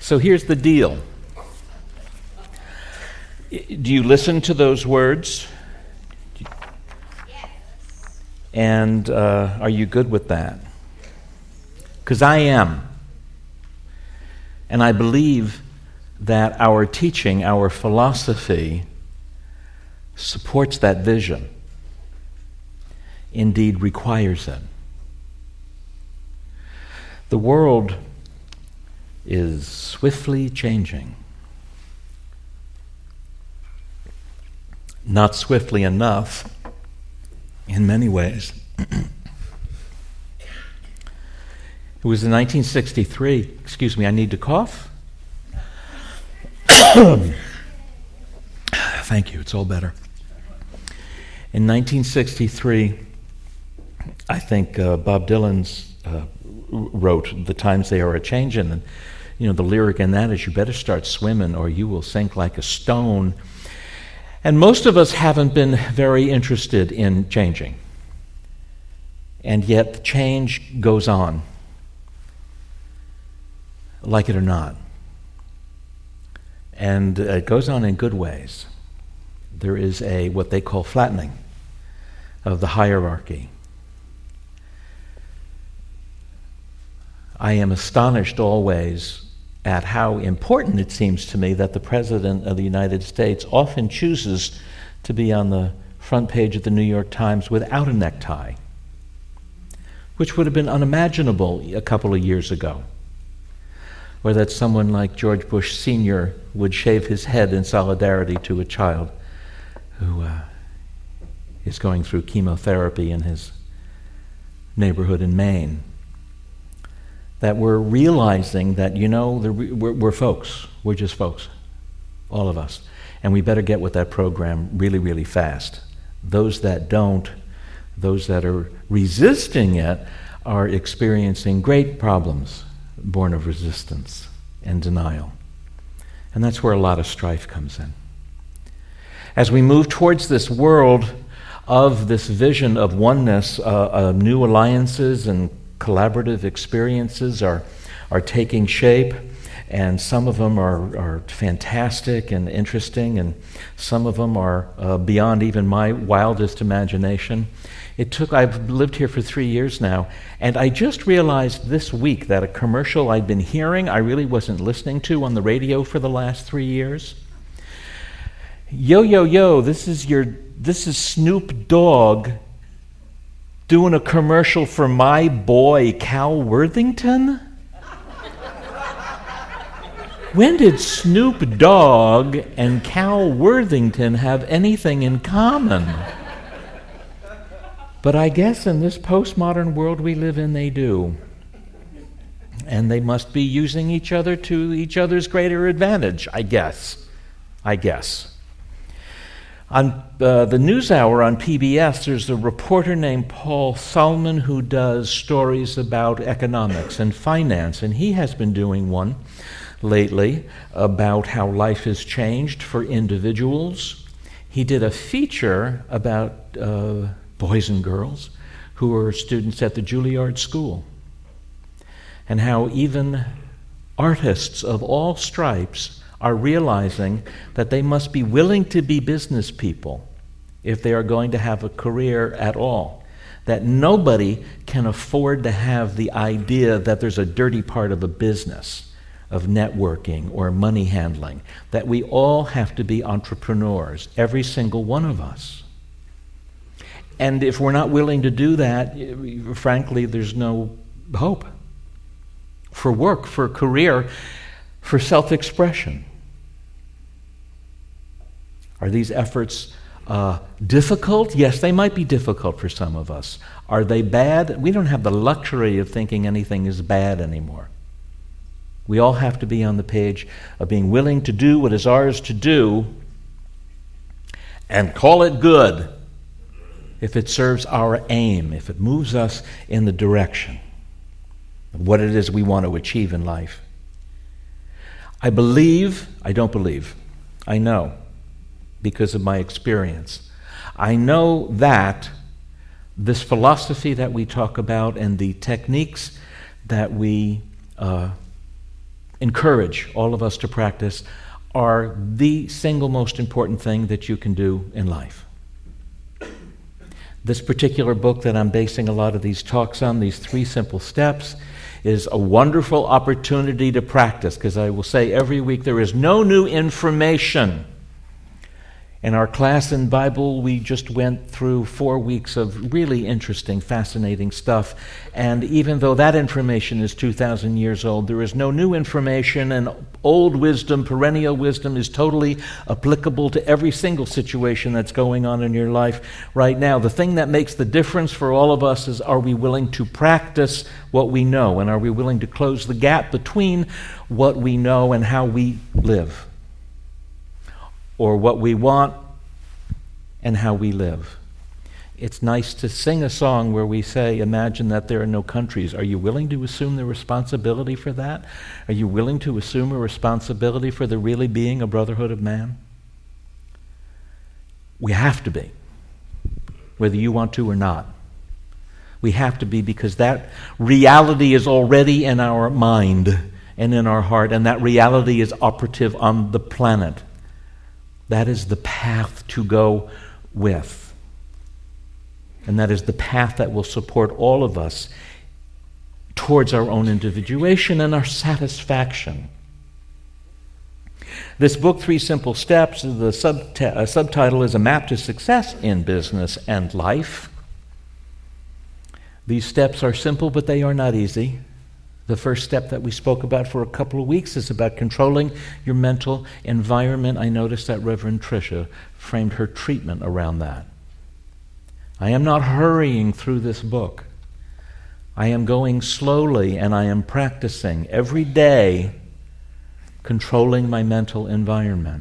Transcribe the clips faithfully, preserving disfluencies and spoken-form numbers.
So here's the deal. Do you listen to those words? Yes. And uh, are you good with that? Because I am. And I believe that our teaching, our philosophy, supports that vision. Indeed, requires it. The world is swiftly changing. Not swiftly enough in many ways. It was in nineteen sixty-three, excuse me, I need to cough. Thank you, it's all better. In nineteen sixty-three, I think uh, Bob Dylan's uh, wrote "The Times They Are A-Changin'," and you know the lyric in that is, "You better start swimming or you will sink like a stone." And most of us haven't been very interested in changing. And yet the change goes on, like it or not. And it goes on in good ways. There is a what they call flattening of the hierarchy. I am astonished always at how important it seems to me that the President of the United States often chooses to be on the front page of the New York Times without a necktie, which would have been unimaginable a couple of years ago. Or that someone like George Bush Senior would shave his head in solidarity to a child who uh, is going through chemotherapy in his neighborhood in Maine. That we're realizing that, you know, the, we're, we're folks. We're just folks, all of us. And we better get with that program really, really fast. Those that don't, those that are resisting it, are experiencing great problems born of resistance and denial. And that's where a lot of strife comes in. As we move towards this world of this vision of oneness, uh, uh, new alliances and collaborative experiences are are taking shape, and some of them are, are fantastic and interesting, and some of them are uh, beyond even my wildest imagination. It took, I've lived here for three years now, and I just realized this week that a commercial I'd been hearing, I really wasn't listening to on the radio for the last three years. Yo, yo, yo, this is your, this is Snoop Dogg doing a commercial for my boy, Cal Worthington? When did Snoop Dogg and Cal Worthington have anything in common? But I guess in this postmodern world we live in, they do. And they must be using each other to each other's greater advantage, I guess. I guess. On uh, the NewsHour on P B S, there's a reporter named Paul Solman who does stories about economics and finance, and he has been doing one lately about how life has changed for individuals. He did a feature about uh, boys and girls who are students at the Juilliard School, and how even artists of all stripes are realizing that they must be willing to be business people if they are going to have a career at all. That nobody can afford to have the idea that there's a dirty part of a business, of networking or money handling. That we all have to be entrepreneurs, every single one of us. And if we're not willing to do that, frankly, there's no hope for work, for career, for self-expression. Are these efforts uh, difficult? Yes, they might be difficult for some of us. Are they bad? We don't have the luxury of thinking anything is bad anymore. We all have to be on the page of being willing to do what is ours to do and call it good if it serves our aim, if it moves us in the direction of what it is we want to achieve in life. I believe, I don't believe, I know, because of my experience. I know that this philosophy that we talk about and the techniques that we uh, encourage all of us to practice are the single most important thing that you can do in life. This particular book that I'm basing a lot of these talks on, these three simple steps, is a wonderful opportunity to practice, because I will say every week there is no new information. In our class in Bible, we just went through four weeks of really interesting, fascinating stuff. And even though that information is two thousand years old, there is no new information, and old wisdom, perennial wisdom, is totally applicable to every single situation that's going on in your life right now. The thing that makes the difference for all of us is, are we willing to practice what we know? And are we willing to close the gap between what we know and how we live? Or what we want and how we live. It's nice to sing a song where we say, imagine that there are no countries. Are you willing to assume the responsibility for that? Are you willing to assume a responsibility for there really being a brotherhood of man? We have to be, whether you want to or not. We have to be, because that reality is already in our mind and in our heart, and that reality is operative on the planet. That is the path to go with. And that is the path that will support all of us towards our own individuation and our satisfaction. This book, Three Simple Steps, the subta- uh, subtitle is A Map to Success in Business and Life. These steps are simple, but they are not easy. The first step that we spoke about for a couple of weeks is about controlling your mental environment. I noticed that Reverend Tricia framed her treatment around that. I am not hurrying through this book. I am going slowly, and I am practicing every day controlling my mental environment.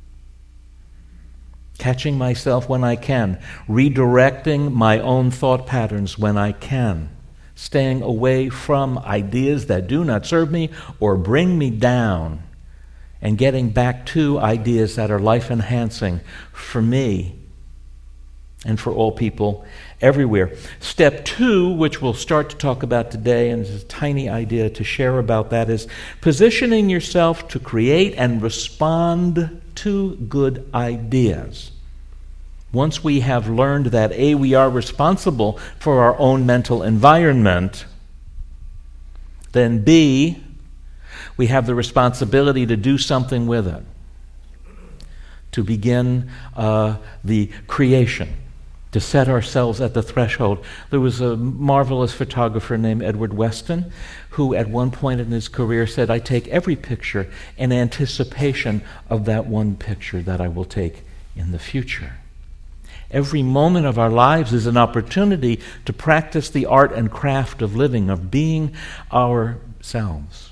Catching myself when I can, redirecting my own thought patterns when I can. Staying away from ideas that do not serve me or bring me down, and getting back to ideas that are life-enhancing for me and for all people everywhere. Step two, which we'll start to talk about today, and it's a tiny idea to share about that, is positioning yourself to create and respond to good ideas. Once we have learned that, A, we are responsible for our own mental environment, then B, we have the responsibility to do something with it, to begin uh, the creation, to set ourselves at the threshold. There was a marvelous photographer named Edward Weston who at one point in his career said, I take every picture in anticipation of that one picture that I will take in the future. Every moment of our lives is an opportunity to practice the art and craft of living, of being ourselves.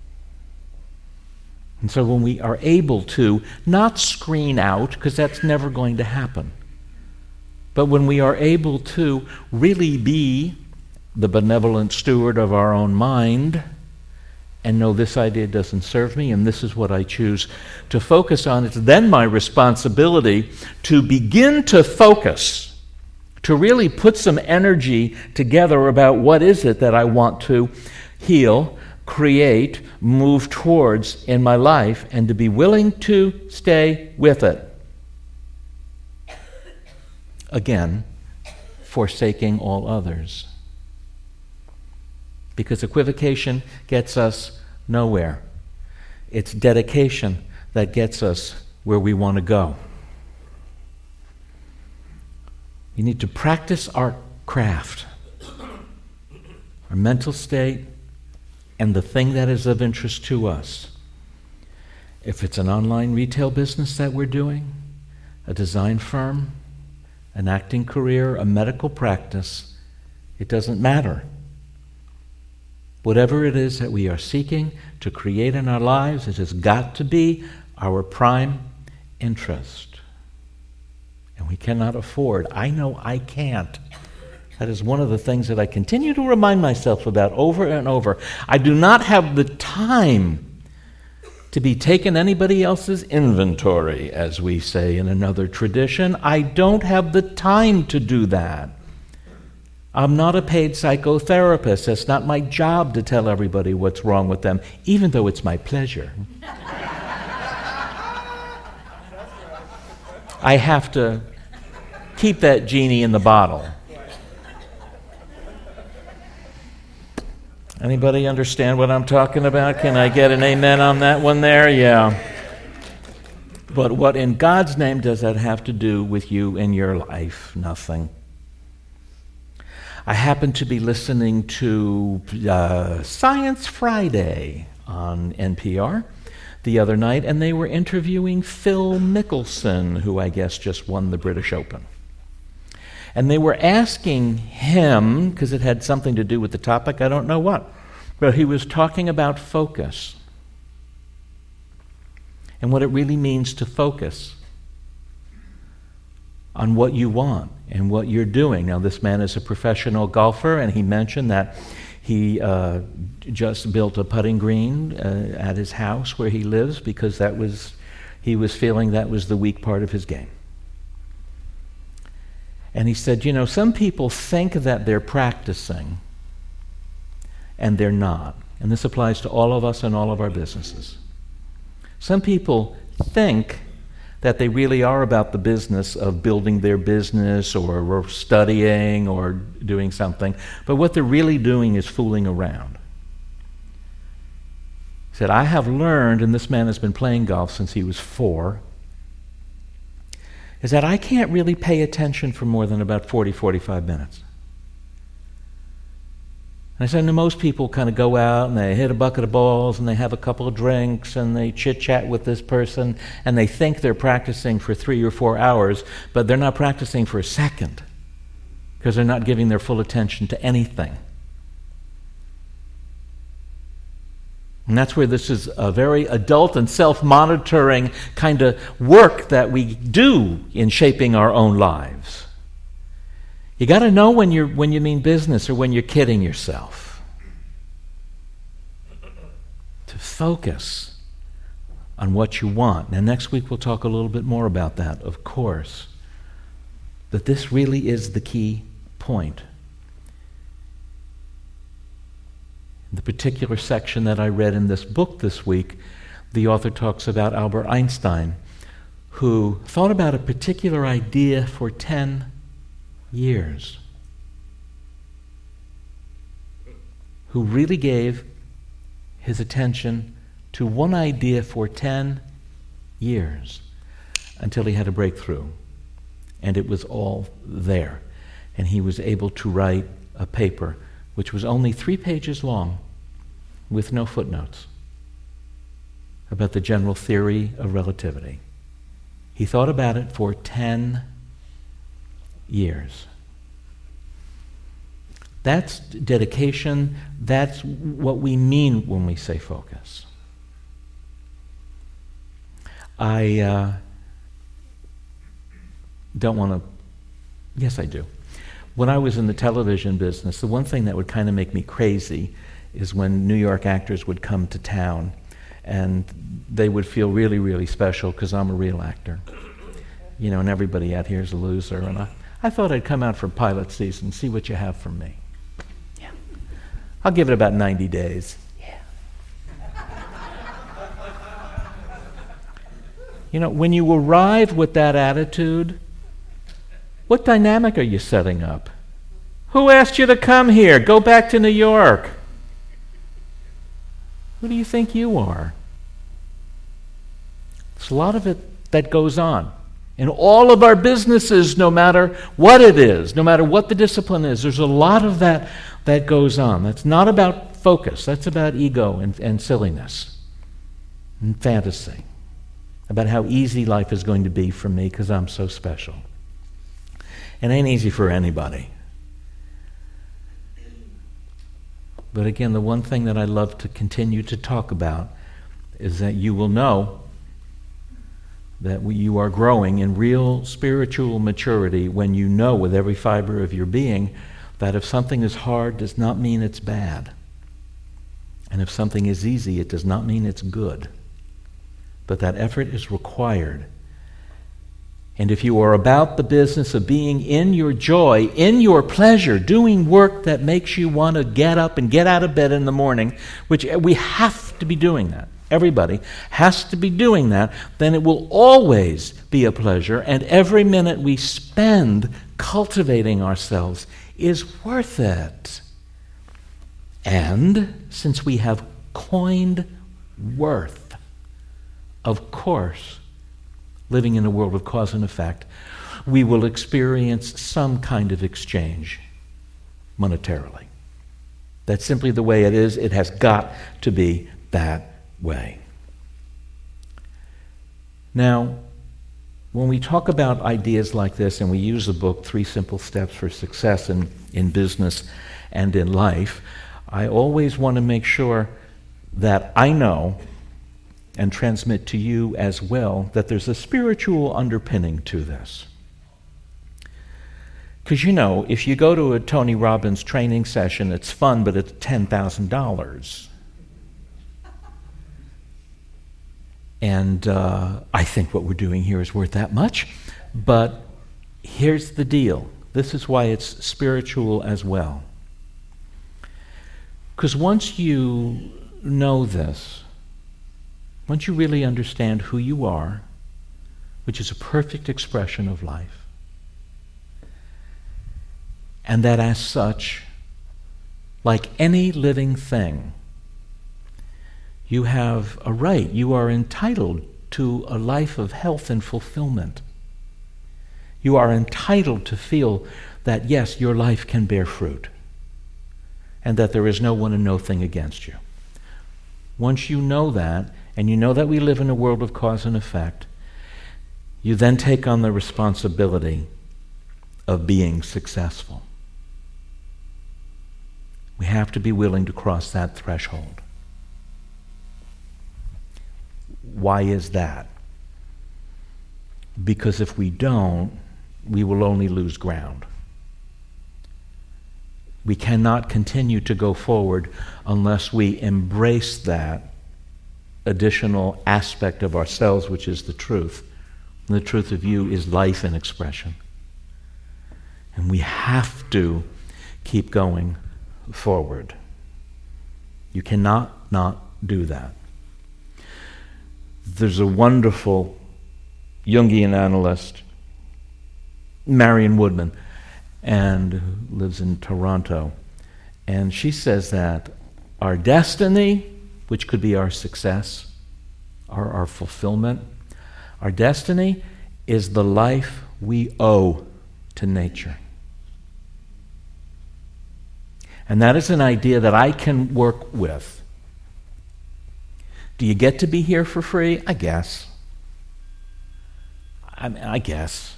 And so when we are able to not screen out, because that's never going to happen, but when we are able to really be the benevolent steward of our own mind and know this idea doesn't serve me and this is what I choose to focus on, it's then my responsibility to begin to focus, to really put some energy together about what is it that I want to heal, create, move towards in my life, and to be willing to stay with it. Again, forsaking all others. Because equivocation gets us nowhere. It's dedication that gets us where we want to go. We need to practice our craft, our mental state, and the thing that is of interest to us. If it's an online retail business that we're doing, a design firm, an acting career, a medical practice, it doesn't matter. Whatever it is that we are seeking to create in our lives, it has got to be our prime interest. And we cannot afford, I know I can't. That is one of the things that I continue to remind myself about over and over. I do not have the time to be taking anybody else's inventory, as we say in another tradition. I don't have the time to do that. I'm not a paid psychotherapist. It's not my job to tell everybody what's wrong with them, even though it's my pleasure. I have to keep that genie in the bottle. Anybody understand what I'm talking about? Can I get an amen on that one there? Yeah. But what in God's name does that have to do with you and your life? Nothing. I happened to be listening to uh, Science Friday on N P R the other night, and they were interviewing Phil Mickelson, who I guess just won the British Open. And they were asking him, because it had something to do with the topic, I don't know what, but he was talking about focus and what it really means to focus on what you want and what you're doing. Now, this man is a professional golfer, and he mentioned that he uh, just built a putting green uh, at his house where he lives because that was he was feeling that was the weak part of his game. And he said, you know, some people think that they're practicing, and they're not. And this applies to all of us and all of our businesses. Some people think that they really are about the business of building their business or, or studying or doing something, but what they're really doing is fooling around. He said, I have learned, and this man has been playing golf since he was four, is that I can't really pay attention for more than about forty, forty-five minutes. And I said, no, most people kind of go out and they hit a bucket of balls and they have a couple of drinks and they chit-chat with this person and they think they're practicing for three or four hours, but they're not practicing for a second because they're not giving their full attention to anything. And that's where this is a very adult and self-monitoring kind of work that we do in shaping our own lives. You got to know when you're when you mean business or when you're kidding yourself. To focus on what you want. And next week we'll talk a little bit more about that, of course. But this really is the key point. In the particular section that I read in this book this week, the author talks about Albert Einstein, who thought about a particular idea for ten years, who really gave his attention to one idea for ten years until he had a breakthrough. And it was all there. And he was able to write a paper which was only three pages long with no footnotes about the general theory of relativity. He thought about it for ten years. That's dedication. That's what we mean when we say focus. I uh, don't want to, yes I do. When I was in the television business, the one thing that would kind of make me crazy is when New York actors would come to town and they would feel really, really special because I'm a real actor. You know, and everybody out here is a loser. And I, I thought I'd come out for pilot season, see what you have from me. Yeah. I'll give it about ninety days. Yeah. You know, when you arrive with that attitude, what dynamic are you setting up? Who asked you to come here? Go back to New York. Who do you think you are? There's a lot of it that goes on. In all of our businesses, no matter what it is, no matter what the discipline is, there's a lot of that that goes on. That's not about focus. That's about ego and, and silliness and fantasy, about how easy life is going to be for me because I'm so special. It ain't easy for anybody. But again, the one thing that I love to continue to talk about is that you will know that you are growing in real spiritual maturity when you know with every fiber of your being that if something is hard does not mean it's bad. And if something is easy, it does not mean it's good. But that effort is required. And if you are about the business of being in your joy, in your pleasure, doing work that makes you want to get up and get out of bed in the morning, which we have to be doing that. Everybody has to be doing that. Then it will always be a pleasure, and every minute we spend cultivating ourselves is worth it. And since we have coined worth, of course, living in a world of cause and effect, we will experience some kind of exchange monetarily. That's simply the way it is. It has got to be that way. Now, when we talk about ideas like this, and we use the book, Three Simple Steps for Success in, in Business and in Life, I always want to make sure that I know and transmit to you as well that there's a spiritual underpinning to this. Because, you know, if you go to a Tony Robbins training session, it's fun, but it's ten thousand dollars. And uh, I think what we're doing here is worth that much. But here's the deal. This is why it's spiritual as well. Because once you know this, once you really understand who you are, which is a perfect expression of life, and that as such, like any living thing, you have a right, you are entitled to a life of health and fulfillment. You are entitled to feel that, yes, your life can bear fruit, and that there is no one and no thing against you. Once you know that, and you know that we live in a world of cause and effect, you then take on the responsibility of being successful. We have to be willing to cross that threshold. Why is that? Because if we don't, we will only lose ground. We cannot continue to go forward unless we embrace that additional aspect of ourselves, which is the truth. And the truth of you is life in expression. And we have to keep going forward. You cannot not do that. There's a wonderful Jungian analyst, Marion Woodman, and who lives in Toronto. And she says that our destiny, which could be our success, our, our fulfillment, our destiny is the life we owe to nature. And that is an idea that I can work with. Do you get to be here for free? I guess. I mean, I guess.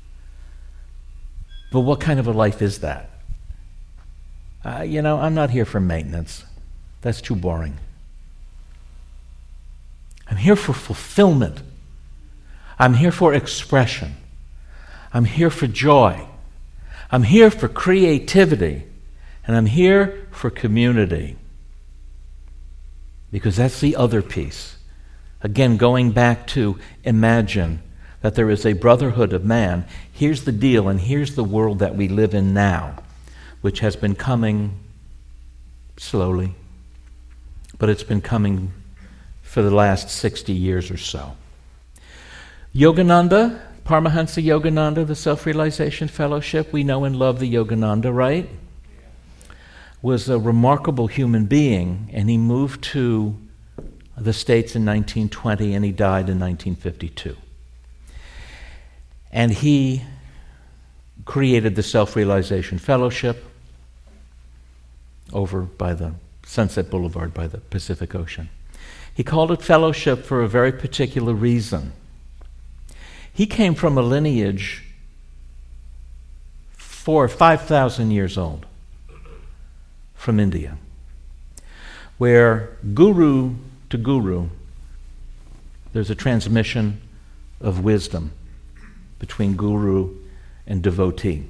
But what kind of a life is that? Uh, you know, I'm not here for maintenance. That's too boring. I'm here for fulfillment. I'm here for expression. I'm here for joy. I'm here for creativity. And I'm here for community. Because that's the other piece. Again, going back to imagine that there is a brotherhood of man. Here's the deal, and here's the world that we live in now, which has been coming slowly, but it's been coming for the last sixty years or so. Yogananda, Paramahansa Yogananda, the Self-Realization Fellowship, we know and love the Yogananda, right? Was a remarkable human being, and he moved to the States in nineteen twenty, and he died in nineteen fifty-two. And he created the Self-Realization Fellowship over by the Sunset Boulevard by the Pacific Ocean. He called it fellowship for a very particular reason. He came from a lineage four, five thousand years old from India, where guru to guru, there's a transmission of wisdom between guru and devotee.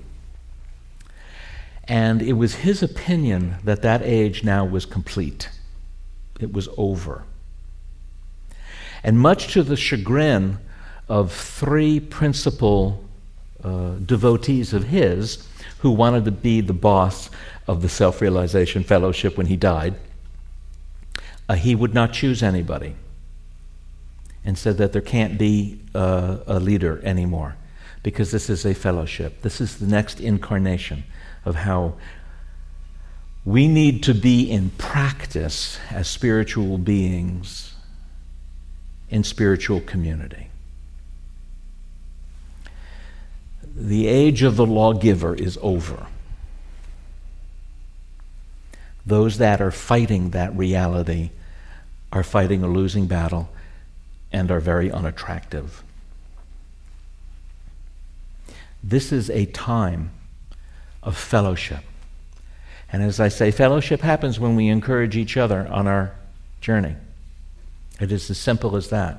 And it was his opinion that that age now was complete. It was over. And much to the chagrin of three principal uh, devotees of his who wanted to be the boss of the Self-Realization Fellowship when he died. Uh, he would not choose anybody and said that there can't be uh, a leader anymore because this is a fellowship. This is the next incarnation of how we need to be in practice as spiritual beings in spiritual community. The age of the lawgiver is over. Those that are fighting that reality are fighting a losing battle and are very unattractive. This is a time of fellowship. And as I say, fellowship happens when we encourage each other on our journey. It is as simple as that.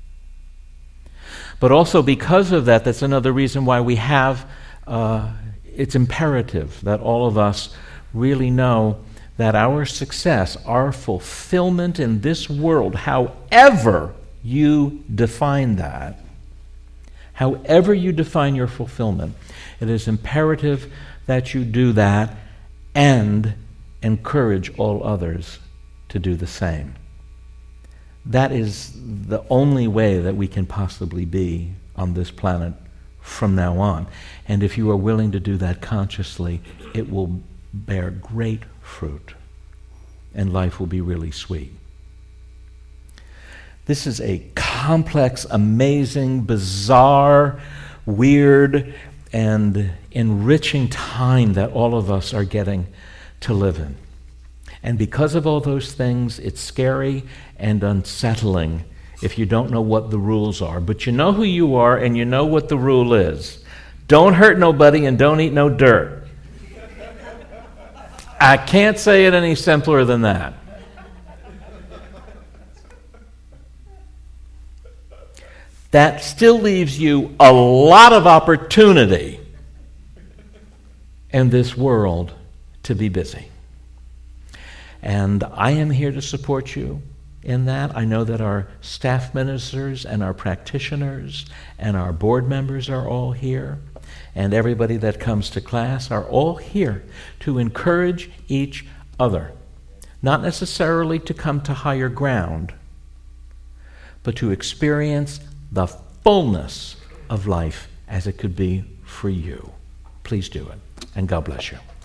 But also because of that, that's another reason why we have, uh, it's imperative that all of us really know that our success, our fulfillment in this world, however you define that, however you define your fulfillment, it is imperative that you do that and encourage all others to do the same. That is the only way that we can possibly be on this planet from now on. And if you are willing to do that consciously, it will bear great fruit, and life will be really sweet. This is a complex, amazing, bizarre, weird, and enriching time that all of us are getting to live in. And because of all those things, it's scary and unsettling if you don't know what the rules are. But you know who you are, and you know what the rule is. Don't hurt nobody and don't eat no dirt. I can't say it any simpler than that. That still leaves you a lot of opportunity in this world to be busy. And I am here to support you in that. I know that our staff ministers and our practitioners and our board members are all here, and everybody that comes to class are all here to encourage each other, not necessarily to come to higher ground, but to experience the fullness of life as it could be for you. Please do it, and God bless you.